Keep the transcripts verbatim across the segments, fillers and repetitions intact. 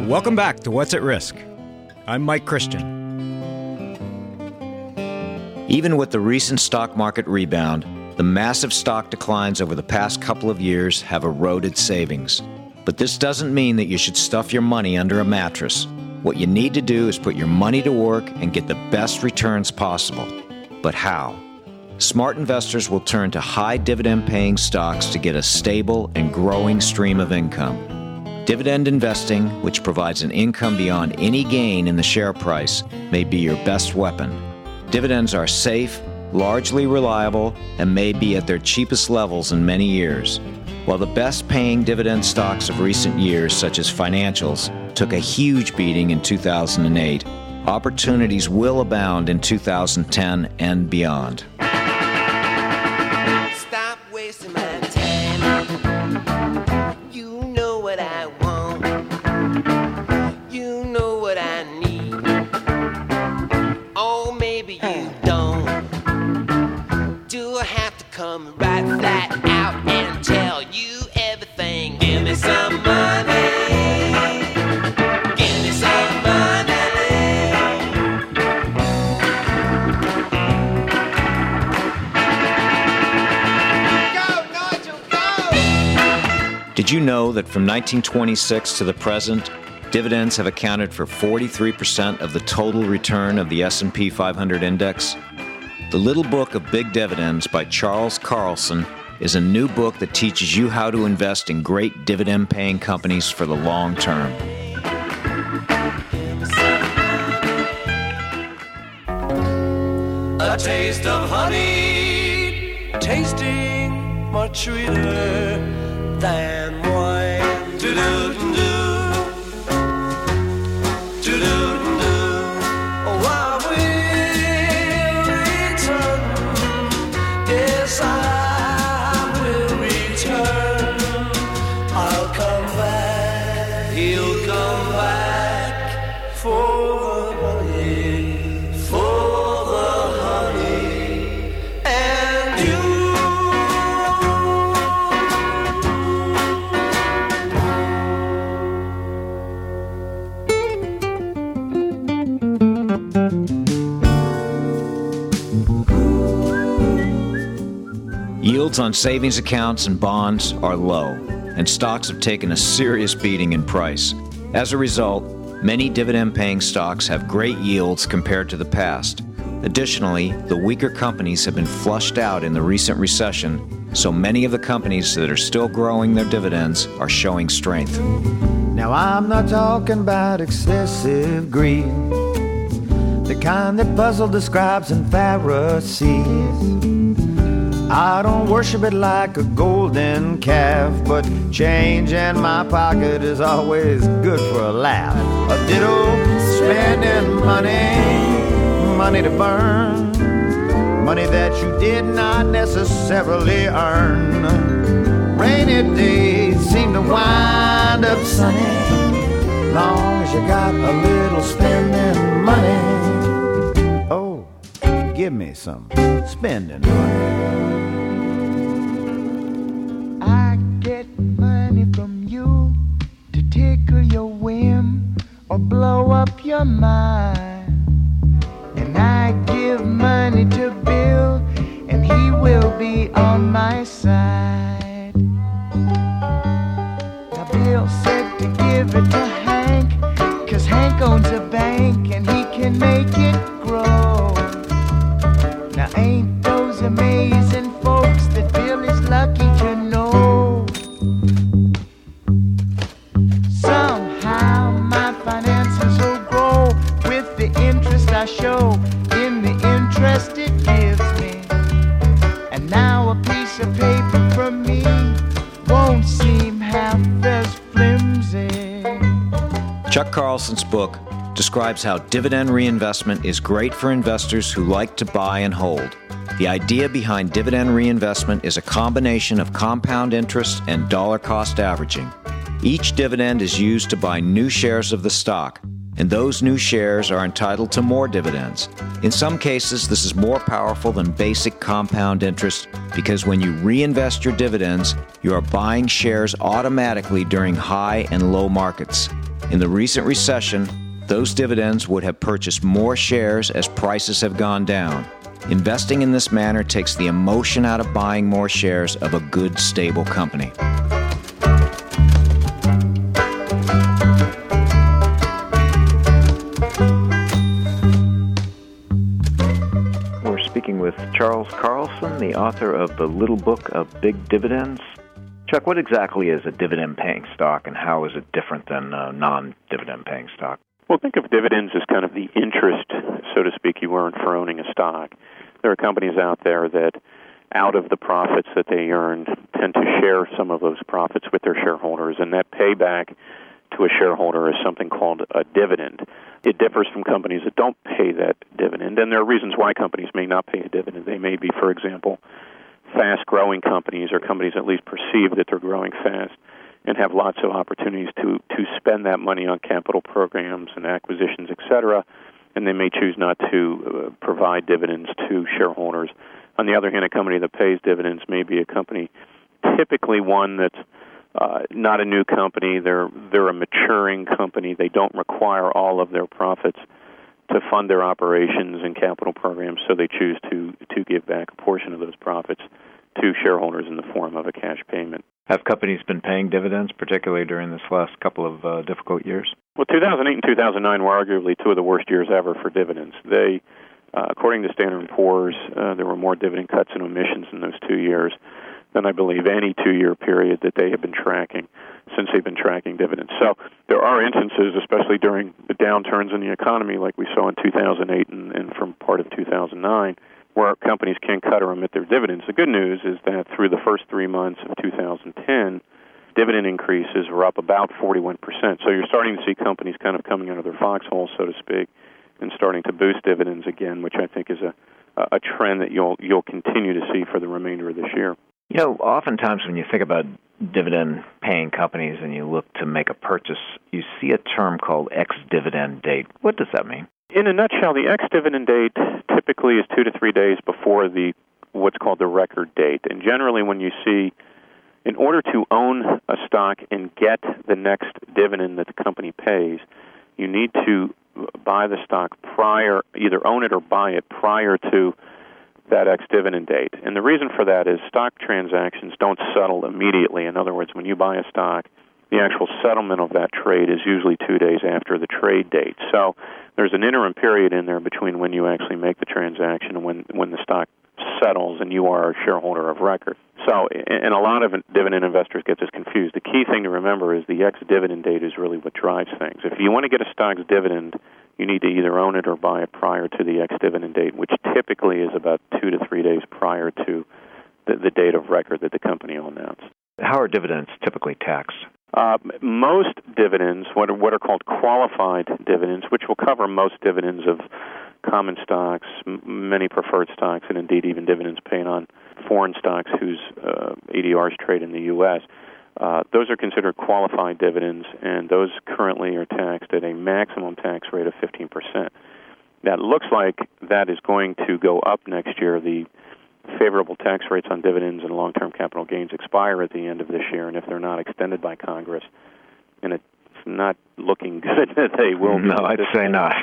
Welcome back to What's at Risk. I'm Mike Christian. Even with the recent stock market rebound, the massive stock declines over the past couple of years have eroded savings. But this doesn't mean that you should stuff your money under a mattress. What you need to do is put your money to work and get the best returns possible. But how? Smart investors will turn to high dividend-paying stocks to get a stable and growing stream of income. Dividend investing, which provides an income beyond any gain in the share price, may be your best weapon. Dividends are safe, largely reliable, and may be at their cheapest levels in many years. While the best-paying dividend stocks of recent years, such as financials, took a huge beating in two thousand eight, opportunities will abound in two thousand ten and beyond. Stop wasting my time. You know what I want. You know what I need. Oh, maybe you don't. Do I have to come right flat out and tell you everything? Give me some money. Give me some money. Did you know that from nineteen twenty-six to the present, dividends have accounted for forty-three percent of the total return of the S and P five hundred index? The Little Book of Big Dividends by Charles Carlson is a new book that teaches you how to invest in great dividend-paying companies for the long term. A taste of honey, tasting much sweeter than wine. Do-do-do-do, do-do-do-do. Oh, I will return. Yes, I will return. I'll come back. He'll come back for the honey, for the honey, and you. Yields on savings accounts and bonds are low, and stocks have taken a serious beating in price. As a result, many dividend-paying stocks have great yields compared to the past. Additionally, the weaker companies have been flushed out in the recent recession, so many of the companies that are still growing their dividends are showing strength. Now I'm not talking about excessive greed, the kind that puzzle describes in Pharisees. I don't worship it like a golden calf, but change in my pocket is always good for a laugh. A ditto spending money, money to burn, money that you did not necessarily earn. Rainy days seem to wind up sunny, long as you got a little spending money. Oh, give me some spending money. I get money from you to tickle your whim or blow up your mind. And I give money to Bill, and he will be on my side. Now Bill said to give it to Hank, 'cause Hank owns a bank and he can make it grow. Now ain't those amazing folks that Bill is lucky to know? Somehow my finances will grow with the interest I show in the interest it gives me. And now a piece of paper from me won't seem half as flimsy. Chuck Carlson's book describes how dividend reinvestment is great for investors who like to buy and hold. The idea behind dividend reinvestment is a combination of compound interest and dollar cost averaging. Each dividend is used to buy new shares of the stock, and those new shares are entitled to more dividends. In some cases, this is more powerful than basic compound interest because when you reinvest your dividends, you are buying shares automatically during high and low markets. In the recent recession, those dividends would have purchased more shares as prices have gone down. Investing in this manner takes the emotion out of buying more shares of a good, stable company. We're speaking with Charles Carlson, the author of The Little Book of Big Dividends. Chuck, what exactly is a dividend-paying stock, and how is it different than a non-dividend-paying stock? Well, think of dividends as kind of the interest, so to speak, you earn for owning a stock. There are companies out there that, out of the profits that they earn, tend to share some of those profits with their shareholders, and that payback to a shareholder is something called a dividend. It differs from companies that don't pay that dividend, and there are reasons why companies may not pay a dividend. They may be, for example, fast-growing companies or companies at least perceive that they're growing fast and have lots of opportunities to, to spend that money on capital programs and acquisitions, et cetera, and they may choose not to uh, provide dividends to shareholders. On the other hand, a company that pays dividends may be a company, typically one that's uh, not a new company. They're they're a maturing company. They don't require all of their profits to fund their operations and capital programs, so they choose to, to give back a portion of those profits to shareholders in the form of a cash payment. Have companies been paying dividends, particularly during this last couple of uh, difficult years? Well, two thousand eight and two thousand nine were arguably two of the worst years ever for dividends. They, uh, according to Standard and Poor's, uh, there were more dividend cuts and omissions in those two years than I believe any two-year period that they have been tracking since they've been tracking dividends. So there are instances, especially during the downturns in the economy like we saw in two thousand eight and, and from part of two thousand nine, where companies can cut or omit their dividends. The good news is that through the first three months of two thousand ten, dividend increases were up about forty-one percent. So you're starting to see companies kind of coming out of their foxhole, so to speak, and starting to boost dividends again, which I think is a, a trend that you'll you'll continue to see for the remainder of this year. You know, oftentimes when you think about dividend-paying companies and you look to make a purchase, you see a term called ex-dividend date. What does that mean? In a nutshell, the ex-dividend date typically is two to three days before the what's called the record date. And generally when you see, in order to own a stock and get the next dividend that the company pays, you need to buy the stock prior, either own it or buy it prior to that ex-dividend date. And the reason for that is stock transactions don't settle immediately. In other words, when you buy a stock, the actual settlement of that trade is usually two days after the trade date. So there's an interim period in there between when you actually make the transaction and when, when the stock settles and you are a shareholder of record. So, and a lot of dividend investors get this confused. The key thing to remember is the ex-dividend date is really what drives things. If you want to get a stock's dividend, you need to either own it or buy it prior to the ex-dividend date, which typically is about two to three days prior to the, the date of record that the company will announce. How are dividends typically taxed? Uh, most dividends, what are, what are called qualified dividends, which will cover most dividends of common stocks, m- many preferred stocks, and indeed even dividends paid on foreign stocks whose uh, A D Rs trade in the U S, Uh, those are considered qualified dividends, and those currently are taxed at a maximum tax rate of fifteen percent. That looks like that is going to go up next year. The favorable tax rates on dividends and long-term capital gains expire at the end of this year, and if they're not extended by Congress, and it's not looking good that they will be. No, I'd say not.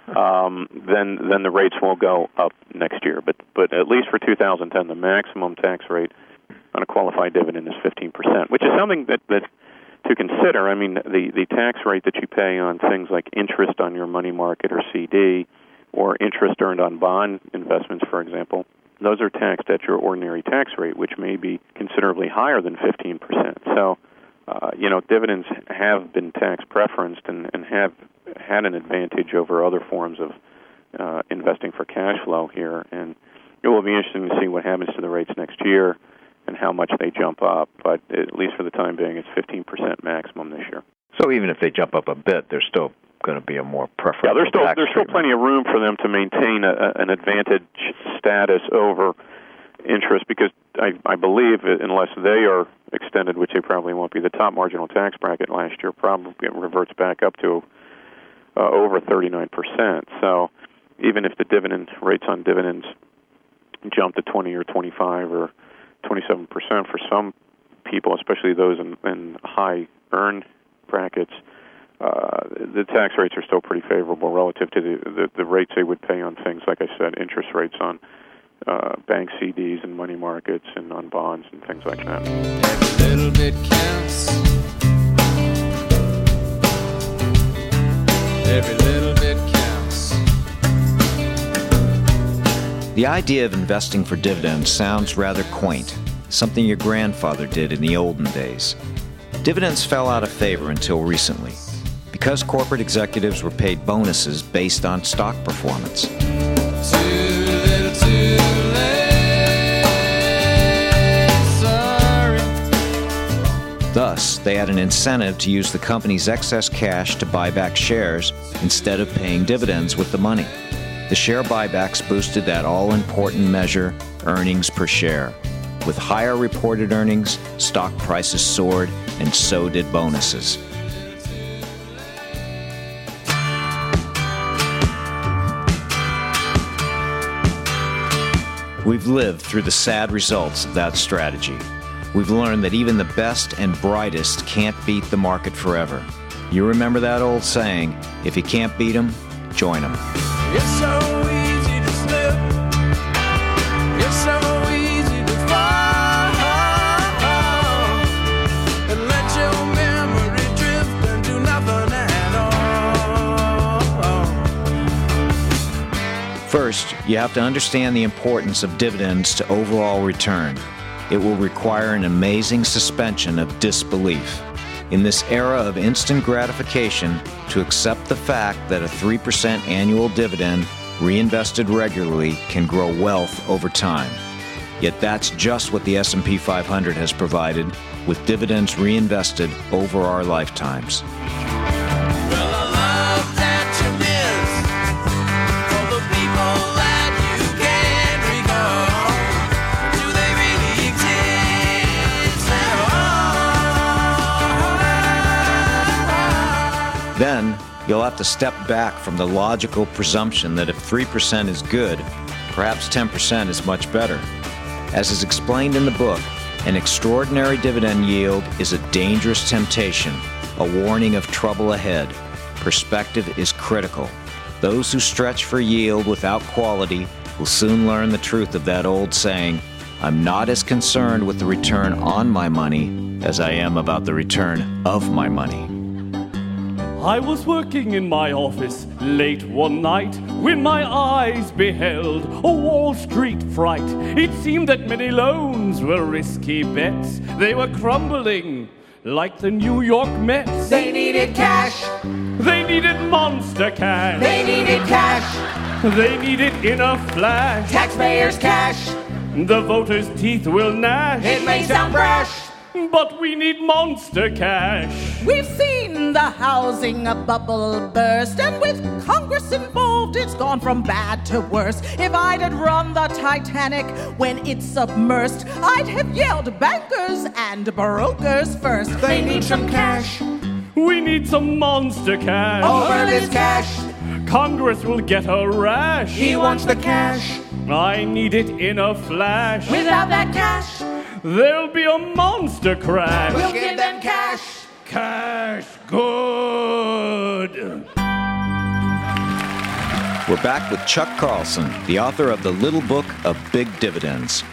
um, then then the rates will go up next year. But but at least for two thousand ten, the maximum tax rate on a qualified dividend is fifteen percent, which is something that, that to consider. I mean, the, the tax rate that you pay on things like interest on your money market or C D or interest earned on bond investments, for example, those are taxed at your ordinary tax rate, which may be considerably higher than fifteen percent. So, uh, you know, dividends have been tax preferenced and, and have had an advantage over other forms of uh, investing for cash flow here. And it will be interesting to see what happens to the rates next year and how much they jump up. But at least for the time being, it's fifteen percent maximum this year. So even if they jump up a bit, there's still going to be a more preferable Yeah, there's still tax there's still treatment. plenty of room for them to maintain a, an advantage status over interest because I, I believe unless they are extended, which they probably won't be, the top marginal tax bracket last year probably reverts back up to uh, over thirty-nine percent. So even if the dividend rates on dividends jump to twenty or twenty-five or twenty-seven percent for some people, especially those in, in high earn brackets, uh, the tax rates are still pretty favorable relative to the, the, the rates they would pay on things, like I said, interest rates on uh, bank C Ds and money markets and on bonds and things like that. Every little bit counts. Every little bit counts. The idea of investing for dividends sounds rather quaint, something your grandfather did in the olden days. Dividends fell out of favor until recently, because corporate executives were paid bonuses based on stock performance. Too little, too late. Sorry. Thus, they had an incentive to use the company's excess cash to buy back shares instead of paying dividends with the money. The share buybacks boosted that all-important measure, earnings per share. With higher reported earnings, stock prices soared, and so did bonuses. We've lived through the sad results of that strategy. We've learned that even the best and brightest can't beat the market forever. You remember that old saying, if you can't beat 'em, join 'em. It's so easy to slip. It's so easy to fall and let your memory drift and do nothing at all. First, you have to understand the importance of dividends to overall return. It will require an amazing suspension of disbelief. In this era of instant gratification, to accept the fact that a three percent annual dividend reinvested regularly can grow wealth over time. Yet that's just what the S and P five hundred has provided, with dividends reinvested over our lifetimes. Well, I love that you miss all the people that you can't recall. Do they really exist at all? Then, you'll have to step back from the logical presumption that if three percent is good, perhaps ten percent is much better. As is explained in the book, an extraordinary dividend yield is a dangerous temptation, a warning of trouble ahead. Perspective is critical. Those who stretch for yield without quality will soon learn the truth of that old saying, I'm not as concerned with the return on my money as I am about the return of my money. I was working in my office late one night when my eyes beheld a Wall Street fright. It seemed that many loans were risky bets. They were crumbling like the New York Mets. They needed cash. They needed monster cash. They needed cash. They need it in a flash. Taxpayers' cash. The voters' teeth will gnash. It may sound brash, but we need monster cash. We've seen the housing bubble burst, and with Congress involved, it's gone from bad to worse. If I'd had run the Titanic when it submersed, I'd have yelled bankers and brokers first. they need some cash. We need some monster cash. Over this cash, Congress will get a rash. he wants the cash. I need it in a flash. Without that cash, There'll be a monster crash. we'll give them cash. Cash good. We're back with Chuck Carlson, the author of the Little Book of Big Dividends.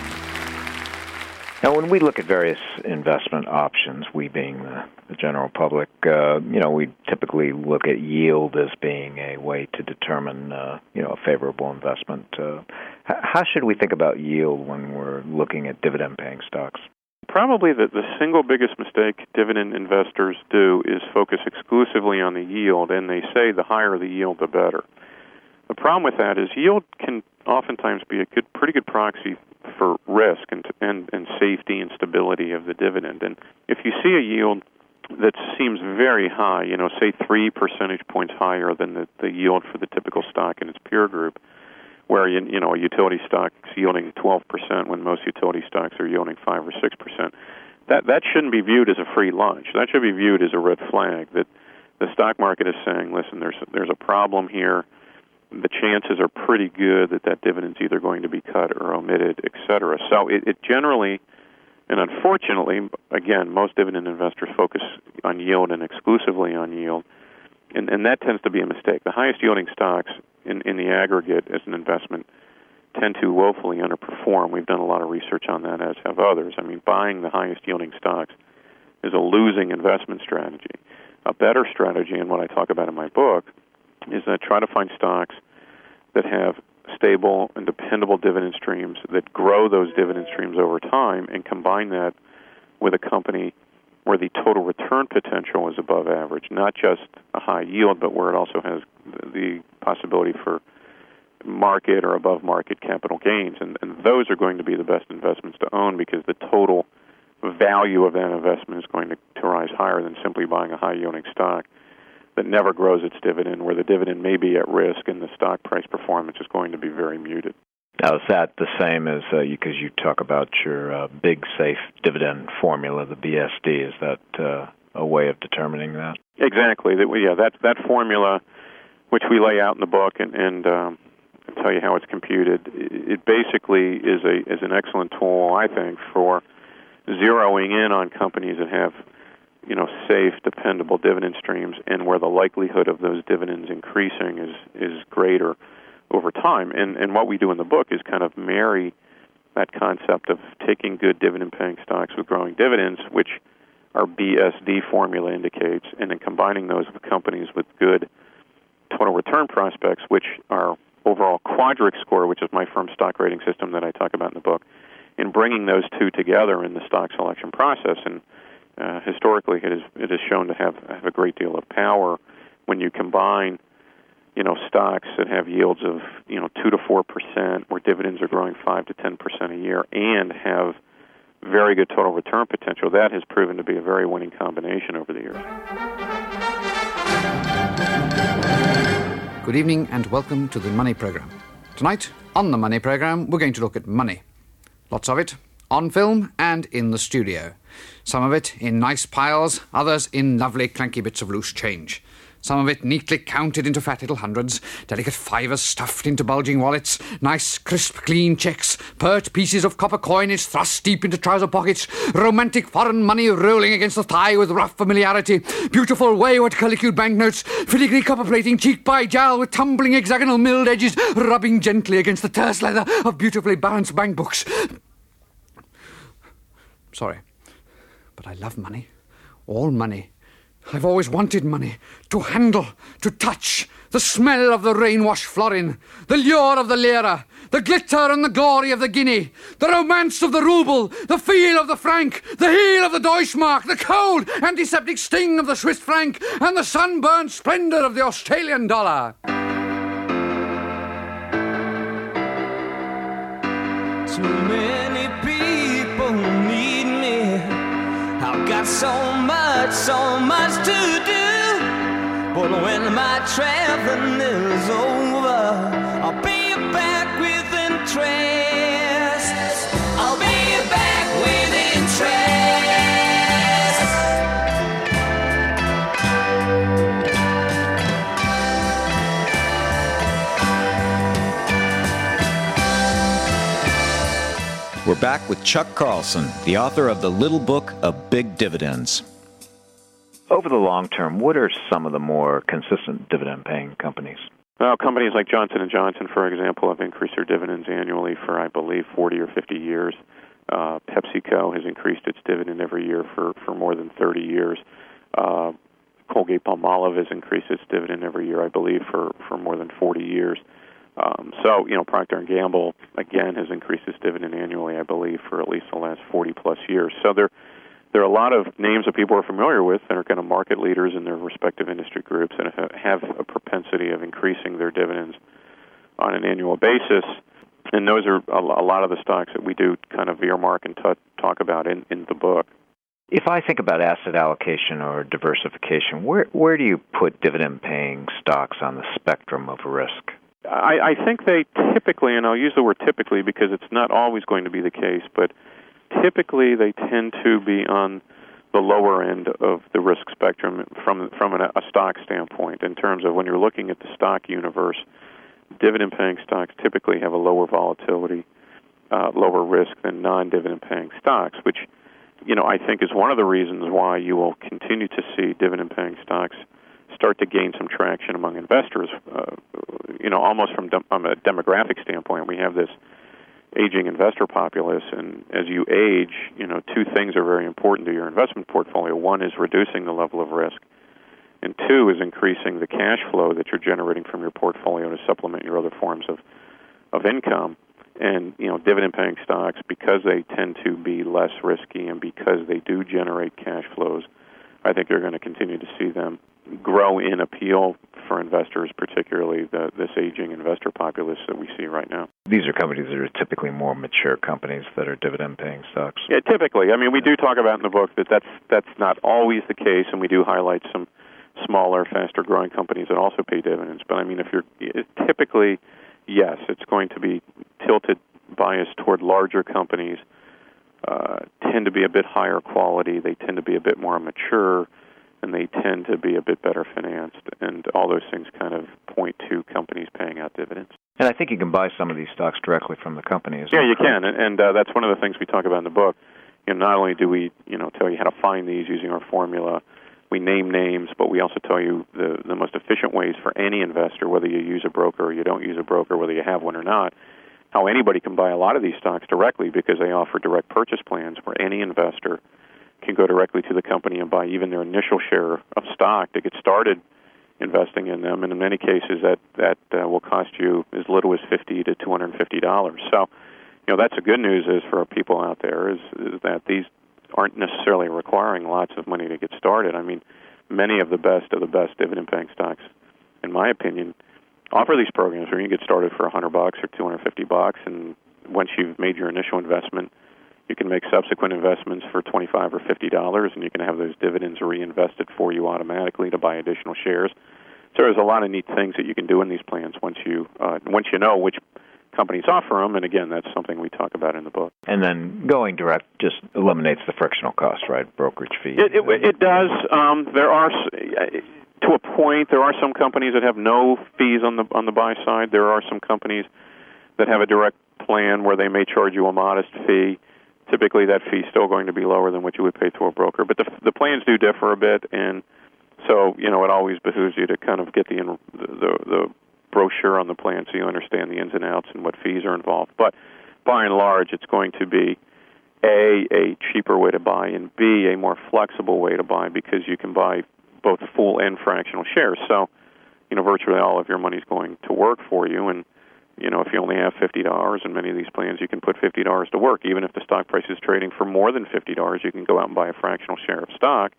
Now, when we look at various investment options, we being the, the general public, uh, you know, we typically look at yield as being a way to determine, uh, you know, a favorable investment. Uh, h- how should we think about yield when we're looking at dividend-paying stocks? Probably the, the single biggest mistake dividend investors do is focus exclusively on the yield, and they say the higher the yield, the better. The problem with that is yield can oftentimes be a good, pretty good proxy for risk and, and, and safety and stability of the dividend. And if you see a yield that seems very high, you know, say three percentage points higher than the, the yield for the typical stock in its peer group, where, you, you know, a utility stock is yielding twelve percent when most utility stocks are yielding five or six percent, that, that shouldn't be viewed as a free lunch. That should be viewed as a red flag that the stock market is saying, listen, there's there's a problem here. The chances are pretty good that that dividend's either going to be cut or omitted, et cetera. So it, it generally, and unfortunately, again, most dividend investors focus on yield and exclusively on yield, and, and that tends to be a mistake. The highest yielding stocks in, in the aggregate as an investment tend to woefully underperform. We've done a lot of research on that, as have others. I mean, buying the highest yielding stocks is a losing investment strategy. A better strategy, and what I talk about in my book, is that try to find stocks that have stable and dependable dividend streams that grow those dividend streams over time, and combine that with a company where the total return potential is above average, not just a high yield, but where it also has the possibility for market or above market capital gains. And, and those are going to be the best investments to own, because the total value of that investment is going to, to rise higher than simply buying a high-yielding stock that never grows its dividend, where the dividend may be at risk and the stock price performance is going to be very muted. Now, is that the same as, uh, because you talk about your uh, big, safe dividend formula, the B S D, is that uh, a way of determining that? Exactly. That, yeah, that, that formula, which we lay out in the book and, and um, tell you how it's computed, it basically is a is an excellent tool, I think, for zeroing in on companies that have, you know, safe, dependable dividend streams, and where the likelihood of those dividends increasing is, is greater over time. And and what we do in the book is kind of marry that concept of taking good dividend-paying stocks with growing dividends, which our B S D formula indicates, and then combining those with companies with good total return prospects, which are overall Quadric score, which is my firm's stock rating system that I talk about in the book, and bringing those two together in the stock selection process. And uh, historically, it is it is shown to have, have a great deal of power when you combine, you know, stocks that have yields of, you know, two to four percent, where dividends are growing five to ten percent a year, and have very good total return potential. That has proven to be a very winning combination over the years. Good evening and welcome to the Money Programme. Tonight, on the Money Programme, we're going to look at money. Lots of it, on film and in the studio. Some of it in nice piles, others in lovely clanky bits of loose change. Some of it neatly counted into fat little hundreds, delicate fivers stuffed into bulging wallets, nice, crisp, clean checks, pert pieces of copper coinage thrust deep into trouser pockets, romantic foreign money rolling against the thigh with rough familiarity, beautiful wayward curlicue banknotes, filigree copper-plating cheek by jowl with tumbling hexagonal milled edges rubbing gently against the terse leather of beautifully balanced bank books. Sorry, but I love money. All money. I've always wanted money, to handle, to touch, the smell of the rain-washed florin, the lure of the lira, the glitter and the glory of the guinea, the romance of the ruble, the feel of the franc, the heel of the Deutschmark, the cold, antiseptic sting of the Swiss franc, and the sunburned splendour of the Australian dollar. Too many people need me. I've got so much, so much to do. But when my traveling is over, I'll be back with interest. I'll be back with interest. We're back with Chuck Carlson, the author of The Little Book of Big Dividends. Over the long term, what are some of the more consistent dividend-paying companies? Well, companies like Johnson and Johnson, for example, have increased their dividends annually for, I believe, forty or fifty years. Uh, PepsiCo has increased its dividend every year for, for more than thirty years. Uh, Colgate-Palmolive has increased its dividend every year, I believe, for, for more than forty years. Um, so, you know, Procter and Gamble, again, has increased its dividend annually, I believe, for at least the last forty-plus years. So there, there are a lot of names that people are familiar with that are kind of market leaders in their respective industry groups and have a propensity of increasing their dividends on an annual basis. And those are a lot of the stocks that we do kind of earmark and t- talk about in, in the book. If I think about asset allocation or diversification, where where do you put dividend-paying stocks on the spectrum of risk? I, I think they typically, and I'll use the word typically because it's not always going to be the case, but typically they tend to be on the lower end of the risk spectrum from from an, a stock standpoint. In terms of when you're looking at the stock universe, dividend-paying stocks typically have a lower volatility, uh, lower risk than non-dividend-paying stocks, which, you know, I think is one of the reasons why you will continue to see dividend-paying stocks start to gain some traction among investors. Uh, you know, almost from, dem- from a demographic standpoint, we have this aging investor populace, and as you age, you know, two things are very important to your investment portfolio. One is reducing the level of risk, and two is increasing the cash flow that you're generating from your portfolio to supplement your other forms of, of income. And, you know, dividend-paying stocks, because they tend to be less risky and because they do generate cash flows, I think you're going to continue to see them grow in appeal for investors, particularly the, this aging investor populace that we see right now. These are companies that are typically more mature companies that are dividend-paying stocks. Yeah, typically. I mean, we do talk about in the book that that's, that's not always the case, and we do highlight some smaller, faster-growing companies that also pay dividends. But, I mean, if you're typically, yes, it's going to be tilted bias toward larger companies, uh, tend to be a bit higher quality, they tend to be a bit more mature, and they tend to be a bit better financed, and all those things kind of point to companies paying out dividends. And I think you can buy some of these stocks directly from the companies. Yeah, you can, and, and uh, that's one of the things we talk about in the book. You know, not only do we, you know, tell you how to find these using our formula, we name names, but we also tell you the, the most efficient ways for any investor, whether you use a broker or you don't use a broker, whether you have one or not, how anybody can buy a lot of these stocks directly because they offer direct purchase plans where any investor can go directly to the company and buy even their initial share of stock to get started investing in them. And in many cases, that, that uh, will cost you as little as fifty to two hundred fifty dollars. So, you know, that's the good news is for people out there is, is that these aren't necessarily requiring lots of money to get started. I mean, many of the best of the best dividend-paying stocks, in my opinion, offer these programs where you can get started for one hundred bucks or two hundred fifty bucks, and once you've made your initial investment, you can make subsequent investments for twenty-five or fifty dollars, and you can have those dividends reinvested for you automatically to buy additional shares. So there's a lot of neat things that you can do in these plans once you uh, once you know which companies offer them, and again, that's something we talk about in the book. And then going direct just eliminates the frictional cost, right? Brokerage fee. It, it, it does. Um, there are, to a point, there are some companies that have no fees on the on the buy side. There are some companies that have a direct plan where they may charge you a modest fee. Typically, that fee is still going to be lower than what you would pay through a broker. But the, the plans do differ a bit, and so, you know, it always behooves you to kind of get the the, the brochure on the plan so you understand the ins and outs and what fees are involved. But by and large, it's going to be, A, a cheaper way to buy, and B, a more flexible way to buy because you can buy both full and fractional shares. So, you know, virtually all of your money is going to work for you, and you know, if you only have fifty dollars in many of these plans, you can put fifty dollars to work. Even if the stock price is trading for more than fifty dollars, you can go out and buy a fractional share of stock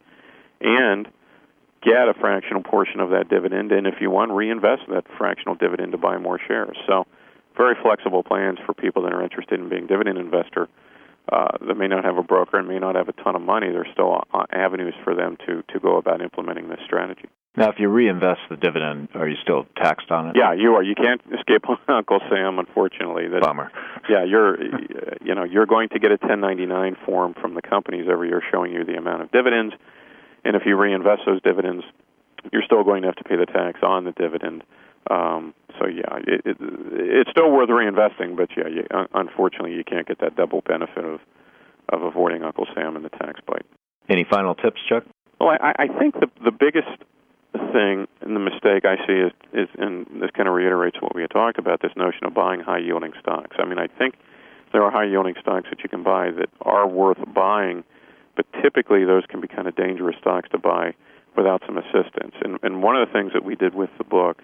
and get a fractional portion of that dividend, and if you want, reinvest that fractional dividend to buy more shares. So very flexible plans for people that are interested in being a dividend investor uh, that may not have a broker and may not have a ton of money. There's still uh, avenues for them to, to go about implementing this strategy. Now, if you reinvest the dividend, are you still taxed on it? Yeah, you are. You can't escape Uncle Sam, unfortunately. That, Bummer. Yeah, you're, you know, you're going to get a ten ninety-nine form from the companies every year showing you the amount of dividends, and if you reinvest those dividends, you're still going to have to pay the tax on the dividend. Um, so yeah, it, it, it's still worth reinvesting, but yeah, you, unfortunately, you can't get that double benefit of of avoiding Uncle Sam and the tax bite. Any final tips, Chuck? Well, I, I think the the biggest thing and the mistake I see is, is, and this kind of reiterates what we had talked about, this notion of buying high-yielding stocks. I mean, I think there are high-yielding stocks that you can buy that are worth buying, but typically those can be kind of dangerous stocks to buy without some assistance. And, and one of the things that we did with the book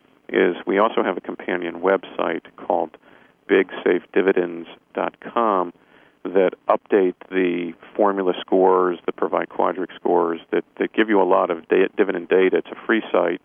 is we also have a companion website called big safe dividends dot com that update the formula scores, that provide Quadric scores, that, that give you a lot of da- dividend data. It's a free site,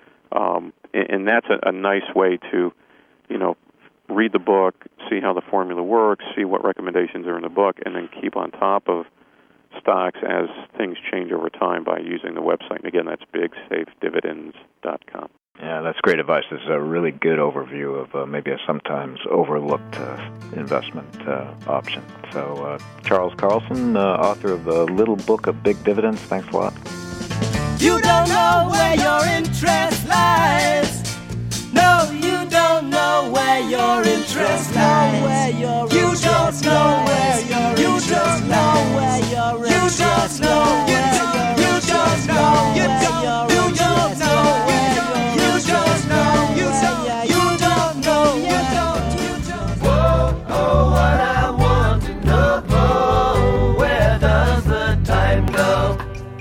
um, and, and that's a, a nice way to, you know, read the book, see how the formula works, see what recommendations are in the book, and then keep on top of stocks as things change over time by using the website. And again, that's big safe dividends dot com. Yeah, that's great advice. This is a really good overview of uh, maybe a sometimes overlooked uh, investment uh, option. So, uh, Charles Carlson, uh, author of The Little Book of Big Dividends, thanks a lot. You don't know where your interest lies. No, you don't know where your interest lies. You don't know where your You don't know where your You don't know where You don't know You don't You don't know where You don't know You don't You don't know You don't You don't Whoa, oh, what I want to know. Where does the time go?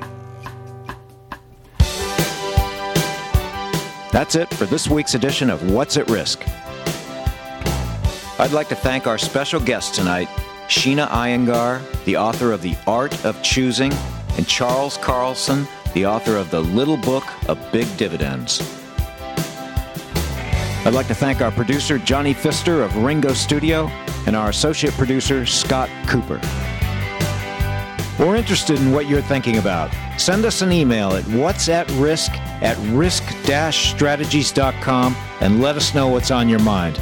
That's it for this week's edition of What's at Risk. I'd like to thank our special guests tonight, Sheena Iyengar, the author of The Art of Choosing, and Charles Carlson, the author of The Little Book of Big Dividends. I'd like to thank our producer, Johnny Pfister of Ringo Studio, and our associate producer, Scott Cooper. We're interested in what you're thinking about. Send us an email at whatsatrisk at risk dash strategies dot com and let us know what's on your mind.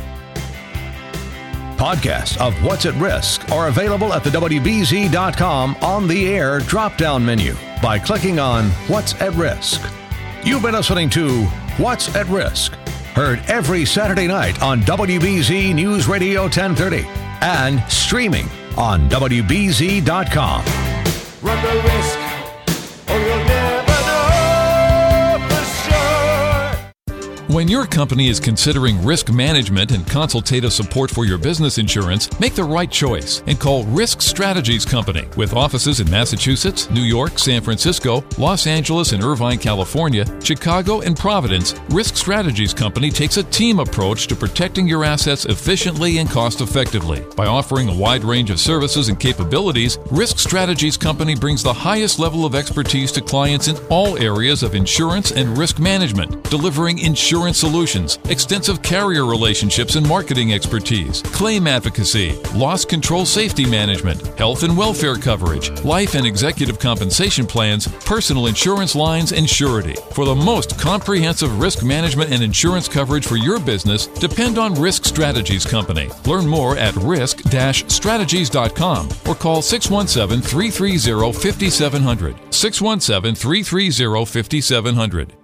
Podcasts of What's at Risk are available at the W B Z dot com on the air drop-down menu by clicking on What's at Risk. You've been listening to What's at Risk, heard every Saturday night on W B Z News Radio ten thirty and streaming on W B Z dot com. Run the risk, or you'll never know for sure. When your company is considering risk management and consultative support for your business insurance, make the right choice and call Risk Strategies Company. With offices in Massachusetts, New York, San Francisco, Los Angeles, and Irvine, California, Chicago, and Providence, Risk Strategies Company takes a team approach to protecting your assets efficiently and cost-effectively. By offering a wide range of services and capabilities, Risk Strategies Company brings the highest level of expertise to clients in all areas of insurance and risk management, delivering insurance solutions, extensive carrier relationships and marketing expertise, claim advocacy, loss control safety management, health and welfare coverage, life and executive compensation plans, personal insurance lines, and surety. For the most comprehensive risk management and insurance coverage for your business, depend on Risk Strategies Company. Learn more at risk dash strategies dot com or call six one seven, three three zero, five seven zero zero, six one seven, three three zero, five seven zero zero.